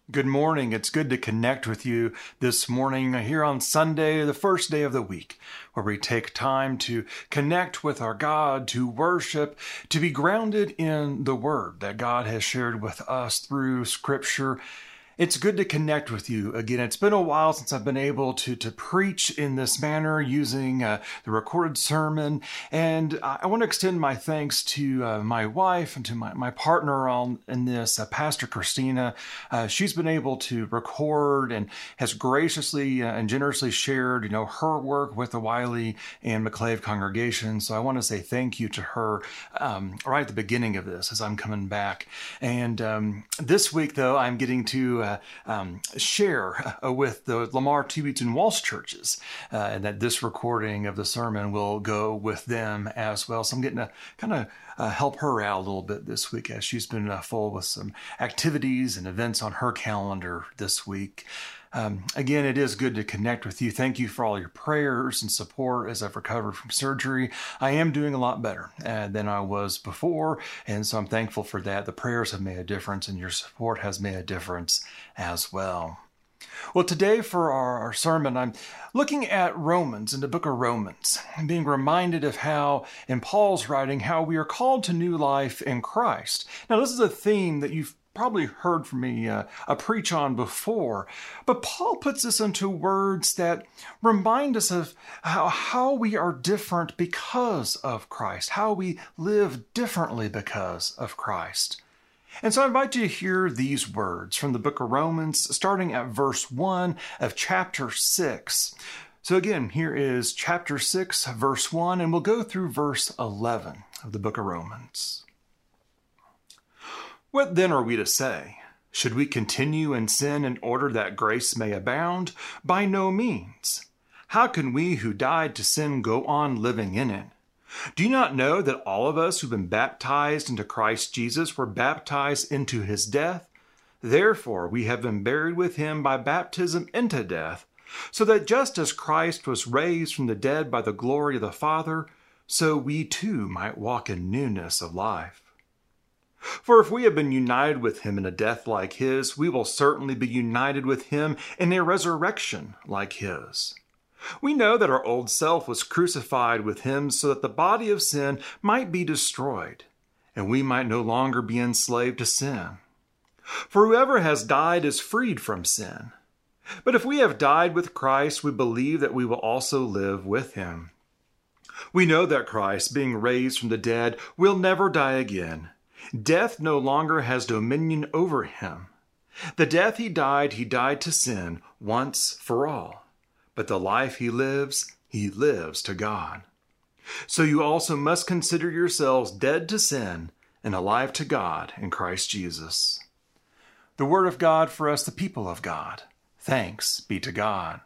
Good morning. It's good to connect with you this morning here on Sunday, the first day of the week, where we take time to connect with our God, to worship, to be grounded in the Word that God has shared with us through Scripture. It's good to connect with you again. It's been a while since I've been able to preach in this manner using the recorded sermon. And I want to extend my thanks to my wife and to my partner in this, Pastor Christina. She's been able to record and has graciously and generously shared, her work with the Wiley and McClave congregation. So I want to say thank you to her right at the beginning of this as I'm coming back. And this week, though, I'm getting to share with the Lamar, Two Beats, and Walsh churches, and that this recording of the sermon will go with them as well. So I'm getting to kind of help her out a little bit this week as she's been full with some activities and events on her calendar this week. Again, it is good to connect with you. Thank you for all your prayers and support as I've recovered from surgery. I am doing a lot better than I was before, and so I'm thankful for that. The prayers have made a difference, and your support has made a difference as well. Well, today for our sermon, I'm looking at Romans, in the book of Romans, and being reminded of how, in Paul's writing, how we are called to new life in Christ. Now, this is a theme that you've probably heard from me preach on before, but Paul puts this into words that remind us of how we are different because of Christ, how we live differently because of Christ. And so I invite you to hear these words from the book of Romans, starting at verse 1 of chapter 6. So again, here is chapter 6, verse 1, and we'll go through verse 11 of the book of Romans. What then are we to say? Should we continue in sin in order that grace may abound? By no means. How can we who died to sin go on living in it? Do you not know that all of us who've been baptized into Christ Jesus were baptized into his death? Therefore, we have been buried with him by baptism into death, so that just as Christ was raised from the dead by the glory of the Father, so we too might walk in newness of life. For if we have been united with him in a death like his, we will certainly be united with him in a resurrection like his. We know that our old self was crucified with him so that the body of sin might be destroyed, and we might no longer be enslaved to sin. For whoever has died is freed from sin. But if we have died with Christ, we believe that we will also live with him. We know that Christ, being raised from the dead, will never die again. Death no longer has dominion over him. The death he died to sin once for all. But the life he lives to God. So you also must consider yourselves dead to sin and alive to God in Christ Jesus. The word of God for us, the people of God. Thanks be to God.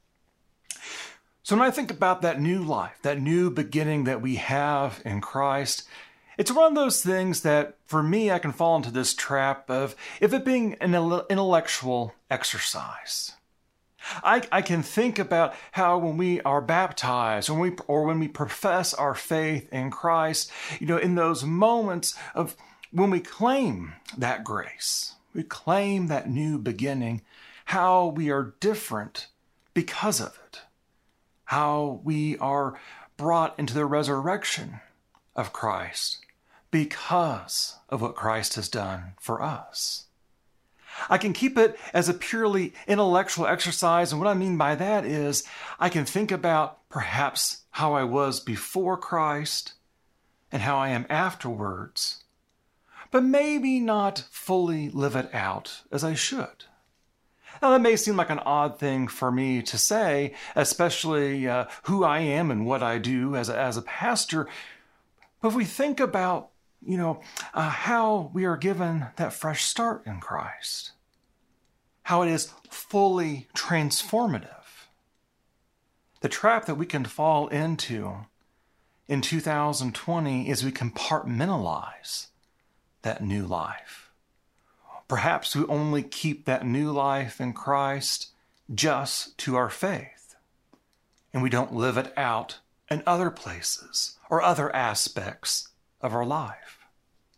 So when I think about that new life, that new beginning that we have in Christ, it's one of those things that, for me, I can fall into this trap of it being an intellectual exercise. I can think about how when we are baptized, when we profess our faith in Christ, in those moments of when we claim that grace, we claim that new beginning, how we are different because of it, how we are brought into the resurrection of Christ because of what Christ has done for us. I can keep it as a purely intellectual exercise, and what I mean by that is I can think about perhaps how I was before Christ and how I am afterwards, but maybe not fully live it out as I should. Now, that may seem like an odd thing for me to say, especially who I am and what I do as a pastor, but if we think about how we are given that fresh start in Christ, how it is fully transformative. The trap that we can fall into in 2020 is we compartmentalize that new life. Perhaps we only keep that new life in Christ just to our faith, and we don't live it out in other places or other aspects of our life.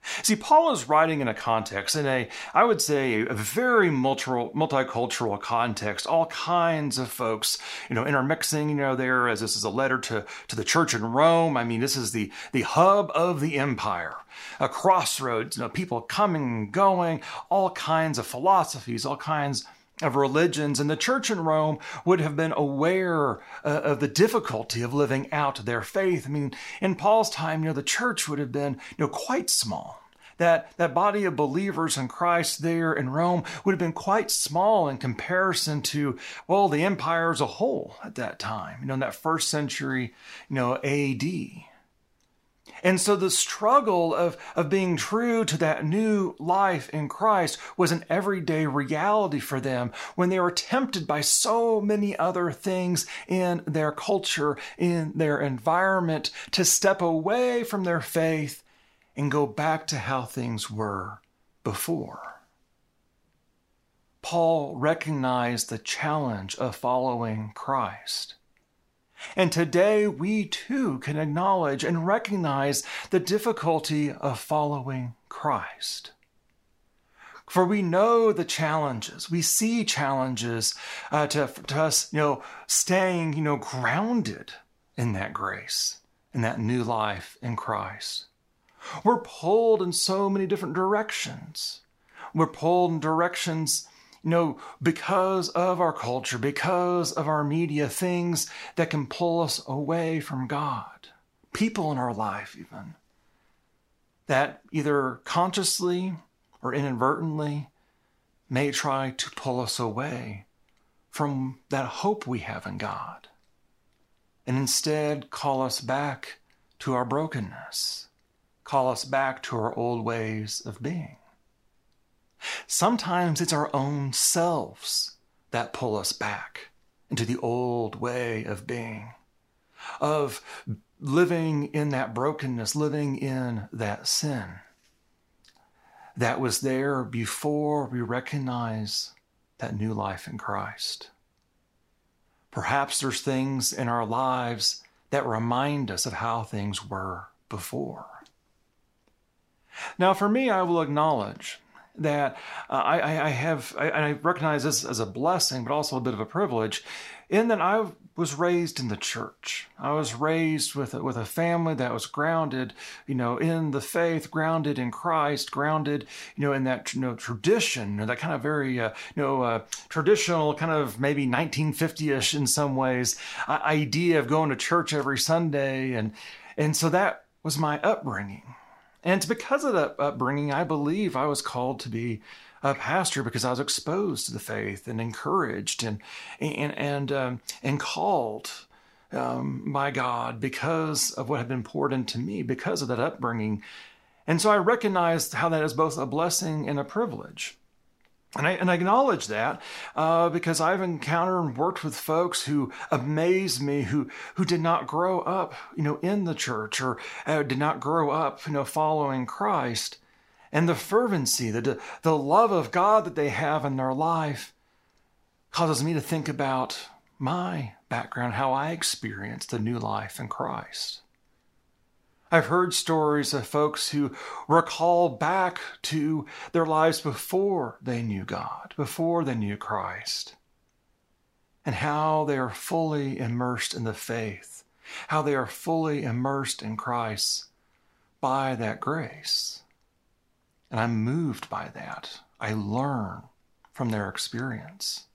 See, Paul is writing in a context, I would say, a very multicultural context, all kinds of folks, intermixing, there, as this is a letter to the church in Rome. I mean, this is the hub of the empire, a crossroads, people coming and going, all kinds of philosophies, all kinds of religions, and the church in Rome would have been aware of the difficulty of living out their faith. I mean, in Paul's time, the church would have been, quite small. That body of believers in Christ there in Rome would have been quite small in comparison to, the empire as a whole at that time, in that first century, A.D. And so the struggle of being true to that new life in Christ was an everyday reality for them when they were tempted by so many other things in their culture, in their environment, to step away from their faith and go back to how things were before. Paul recognized the challenge of following Christ. And today we too can acknowledge and recognize the difficulty of following Christ. For we know the challenges. We see challenges to us, staying, grounded in that grace, in that new life in Christ. We're pulled in so many different directions. We're pulled in directions because of our culture, because of our media, things that can pull us away from God. People in our life even, that either consciously or inadvertently may try to pull us away from that hope we have in God, and instead call us back to our brokenness, call us back to our old ways of being. Sometimes it's our own selves that pull us back into the old way of being, of living in that brokenness, living in that sin that was there before we recognize that new life in Christ. Perhaps there's things in our lives that remind us of how things were before. Now, for me, I will acknowledge that I recognize this as a blessing, but also a bit of a privilege, in that I was raised in the church. I was raised with a family that was grounded, in the faith, grounded in Christ, grounded, in that, tradition, that kind of very, traditional kind of maybe 1950-ish in some ways, idea of going to church every Sunday. And so that was my upbringing. And because of that upbringing, I believe I was called to be a pastor because I was exposed to the faith and encouraged and called by God because of what had been poured into me, because of that upbringing. And so I recognized how that is both a blessing and a privilege. And I acknowledge that because I've encountered and worked with folks who amaze me, who did not grow up, in the church or did not grow up, following Christ. And the fervency, the love of God that they have in their life causes me to think about my background, how I experienced the new life in Christ. I've heard stories of folks who recall back to their lives before they knew God, before they knew Christ, and how they are fully immersed in the faith, how they are fully immersed in Christ by that grace. And I'm moved by that. I learn from their experience.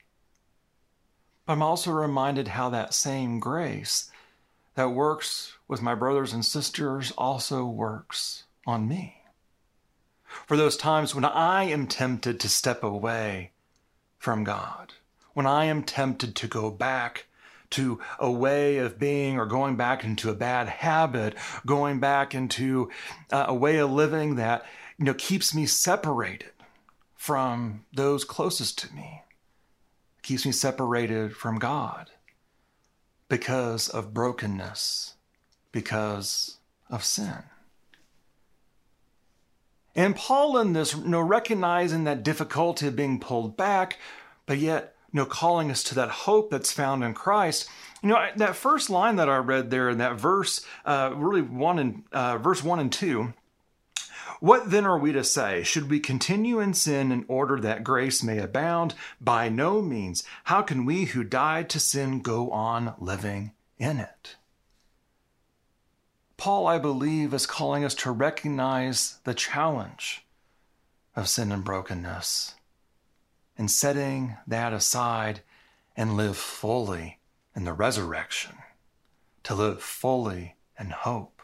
But I'm also reminded how that same grace that works with my brothers and sisters also works on me. For those times when I am tempted to step away from God, when I am tempted to go back to a way of being or going back into a bad habit, going back into a way of living that, keeps me separated from those closest to me, keeps me separated from God because of brokenness, because of sin. And Paul in this, recognizing that difficulty of being pulled back, but yet, calling us to that hope that's found in Christ. That first line that I read there in that verse, verse 1 and 2, What then are we to say? Should we continue in sin in order that grace may abound? By no means. How can we who died to sin go on living in it? Paul, I believe, is calling us to recognize the challenge of sin and brokenness and setting that aside and live fully in the resurrection, to live fully in hope.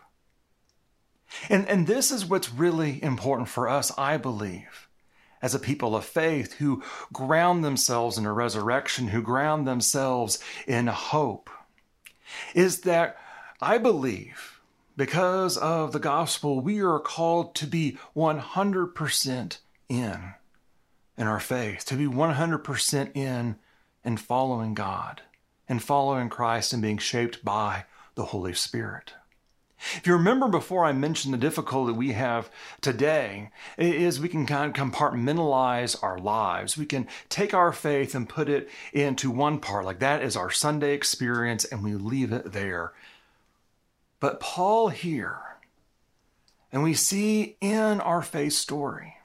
And this is what's really important for us, I believe, as a people of faith who ground themselves in a resurrection, who ground themselves in hope, is that I believe because of the gospel, we are called to be 100% in our faith, to be 100% in following God and following Christ and being shaped by the Holy Spirit. If you remember before I mentioned the difficulty we have today is we can kind of compartmentalize our lives. We can take our faith and put it into one part, like that is our Sunday experience, and we leave it there. But Paul here, and we see in our faith story,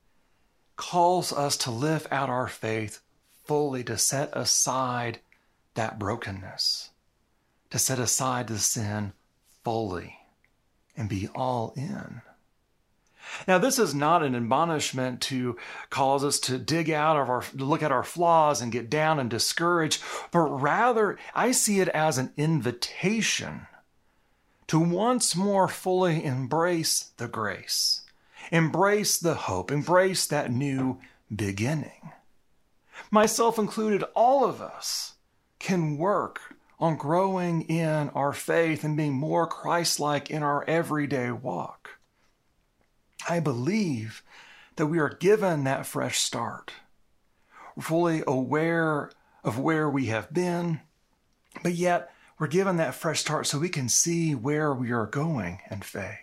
calls us to live out our faith fully, to set aside that brokenness, to set aside the sin fully and be all in. Now, this is not an admonishment to cause us to dig out of to look at our flaws and get down and discouraged, but rather I see it as an invitation to once more fully embrace the grace, embrace the hope, embrace that new beginning. Myself included, all of us can work on growing in our faith and being more Christ-like in our everyday walk. I believe that we are given that fresh start, fully aware of where we have been, but yet we're given that fresh start so we can see where we are going in faith.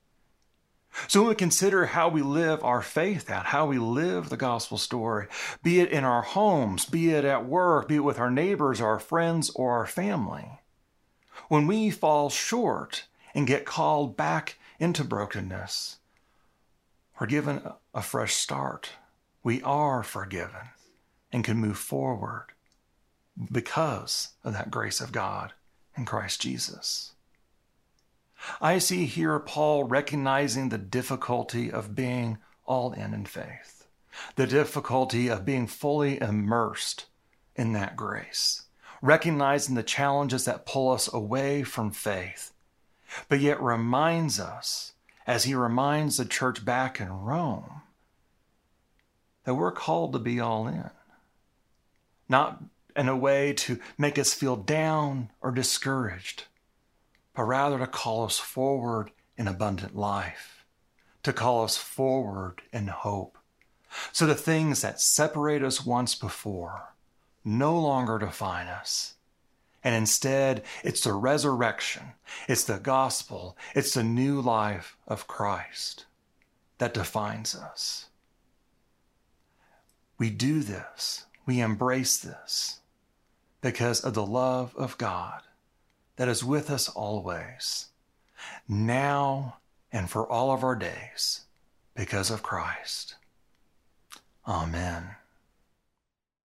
So when we consider how we live our faith out, how we live the gospel story, be it in our homes, be it at work, be it with our neighbors, our friends, or our family, when we fall short and get called back into brokenness, we're given a fresh start. We are forgiven and can move forward because of that grace of God in Christ Jesus. I see here Paul recognizing the difficulty of being all in faith, the difficulty of being fully immersed in that grace, recognizing the challenges that pull us away from faith, but yet reminds us, as he reminds the church back in Rome, that we're called to be all in, not in a way to make us feel down or discouraged, but rather to call us forward in abundant life, to call us forward in hope. So the things that separate us once before no longer define us. And instead, it's the resurrection, it's the gospel, it's the new life of Christ that defines us. We do this, we embrace this because of the love of God that is with us always, now and for all of our days, because of Christ. Amen.